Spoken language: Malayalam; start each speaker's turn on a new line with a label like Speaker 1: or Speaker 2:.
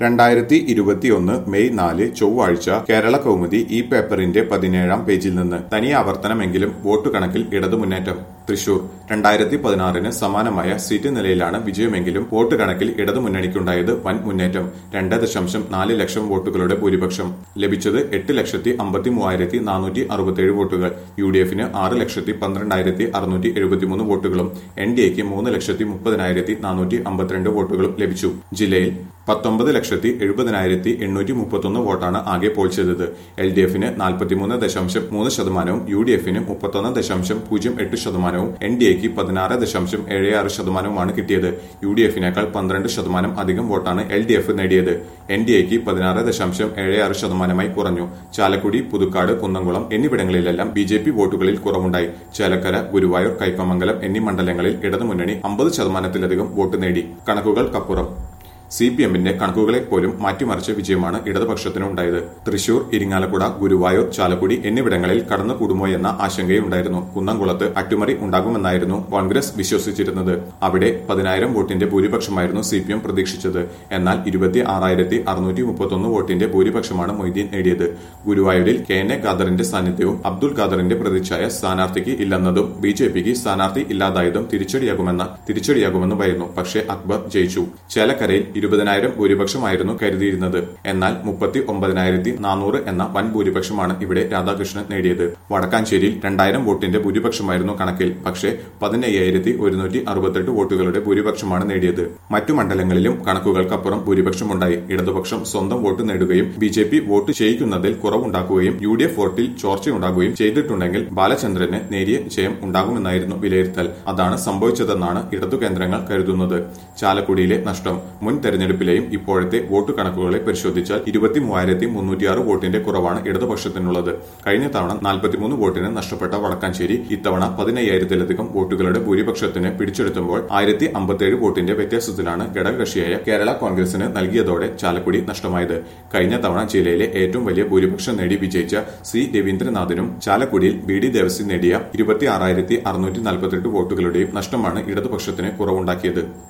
Speaker 1: 2021 മെയ് 4 ചൊവ്വാഴ്ച കേരള കൗമുദി ഈ പേപ്പറിന്റെ 17-ാം പേജിൽ നിന്ന് തനിയാവർത്തനമെങ്കിലും വോട്ട് കണക്കിൽ ഇടതു മുന്നേറ്റം. തൃശൂർ 2016-ന് സമാനമായ സീറ്റ് നിലയിലാണ് വിജയമെങ്കിലും വോട്ട് കണക്കിൽ ഇടതു മുന്നണിക്കുണ്ടായത് വൻ മുന്നേറ്റം. 2.4 ലക്ഷം വോട്ടുകളുടെ ഭൂരിപക്ഷം ലഭിച്ചത് 8,53,467 വോട്ടുകൾ. UDFന് 6,12,673 വോട്ടുകളും NDAക്ക് 3,30,452 വോട്ടുകളും ലഭിച്ചു. ജില്ലയിൽ 19,70,831 വോട്ടാണ് ആകെ പോൾ ചെയ്തത്. LDFന് 43.3%, UDFന് 31.08%, NDAക്ക് 16.76%മാണ് കിട്ടിയത്. UDFനേക്കാൾ 12% അധികം വോട്ടാണ് LDF നേടിയത്. NDAക്ക് 16.76%മായി കുറഞ്ഞു. ചാലക്കുടി, പുതുക്കാട്, കുന്നംകുളം എന്നിവിടങ്ങളിലെല്ലാം BJP വോട്ടുകളിൽ കുറവുണ്ടായി. ചേലക്കര, ഗുരുവായൂർ, കയ്പമംഗലം എന്നീ മണ്ഡലങ്ങളിൽ ഇടതുമുന്നണി 50%-ലധികം വോട്ട് നേടി. കണക്കുകൾക്കപ്പുറം CPMന്റെ കണക്കുകളെ പോലും മാറ്റിമറിച്ച വിജയമാണ് ഇടതുപക്ഷത്തിനുണ്ടായത്. തൃശൂർ, ഇരിങ്ങാലക്കുട, ഗുരുവായൂർ, ചാലക്കുടി എന്നിവിടങ്ങളിൽ കടന്നുകൂടുമോയെന്ന ആശങ്കയുണ്ടായിരുന്നു. കുന്നംകുളത്ത് അട്ടിമറി ഉണ്ടാകുമെന്നായിരുന്നു കോൺഗ്രസ് വിശ്വസിച്ചിരുന്നത്. അവിടെ 10,000 വോട്ടിന്റെ ഭൂരിപക്ഷമായിരുന്നു CPM പ്രതീക്ഷിച്ചത്. എന്നാൽ 26,631 വോട്ടിന്റെ ഭൂരിപക്ഷമാണ് മൊയ്തീൻ നേടിയത്. ഗുരുവായൂരിൽ KN ഖാദറിന്റെ സാന്നിധ്യവും അബ്ദുൽ ഖാദറിന്റെ പ്രതിച്ഛായ സ്ഥാനാർത്ഥിക്ക് ഇല്ലെന്നതും BJPക്ക് സ്ഥാനാർത്ഥി ഇല്ലാതായതും തിരിച്ചടിയാകുമെന്നുമായിരുന്നു. പക്ഷേ അക്ബർ ജയിച്ചു. ചേലക്കരയിൽ 20,000 ഭൂരിപക്ഷമായിരുന്നു കരുതിയിരുന്നത്. എന്നാൽ 39,400 എന്ന വൻ ഭൂരിപക്ഷമാണ് ഇവിടെ രാധാകൃഷ്ണൻ നേടിയത്. വടക്കാഞ്ചേരിയിൽ 2,000 വോട്ടിന്റെ ഭൂരിപക്ഷമായിരുന്നു കണക്കിൽ. പക്ഷേ 15,168 വോട്ടുകളുടെ ഭൂരിപക്ഷമാണ് നേടിയത്. മറ്റു മണ്ഡലങ്ങളിലും കണക്കുകൾക്കപ്പുറം ഭൂരിപക്ഷമുണ്ടായി. ഇടതുപക്ഷം സ്വന്തം വോട്ട് നേടുകയും BJP വോട്ട് ചെയ്യിക്കുന്നതിൽ കുറവുണ്ടാക്കുകയും UDF വോട്ടിൽ ചോർച്ചയുണ്ടാകുകയും ചെയ്തിട്ടുണ്ടെങ്കിൽ ബാലചന്ദ്രന് നേരിയ ജയം ഉണ്ടാകുമെന്നായിരുന്നു വിലയിരുത്തൽ. അതാണ് സംഭവിച്ചതെന്നാണ് ഇടതു കേന്ദ്രങ്ങൾ കരുതുന്നത്. ചാലക്കുടിയിലെ നഷ്ടം. മുൻ തെരഞ്ഞെടുപ്പിലെയും ഇപ്പോഴത്തെ വോട്ട് കണക്കുകളെ പരിശോധിച്ചാൽ 23,306 വോട്ടിന്റെ കുറവാണ് ഇടതുപക്ഷത്തിനുള്ളത്. കഴിഞ്ഞ തവണ 43 വോട്ടിന് നഷ്ടപ്പെട്ട വടക്കാഞ്ചേരി ഇത്തവണ 15,000-ലധികം വോട്ടുകളുടെ ഭൂരിപക്ഷത്തിന് പിടിച്ചെടുത്തുമ്പോൾ 1,057 വോട്ടിന്റെ വ്യത്യാസത്തിലാണ് ഘടകകക്ഷിയായ കേരള കോൺഗ്രസിന് നൽകിയതോടെ ചാലക്കുടി നഷ്ടമായത്. കഴിഞ്ഞ തവണ ജില്ലയിലെ ഏറ്റവും വലിയ ഭൂരിപക്ഷം നേടി വിജയിച്ച C രവീന്ദ്രനാഥിനും ചാലക്കുടിയിൽ BD ദേവസി നേടിയ 26,648 വോട്ടുകളുടെയും നഷ്ടമാണ് ഇടതുപക്ഷത്തിന് കുറവുണ്ടാക്കിയത്.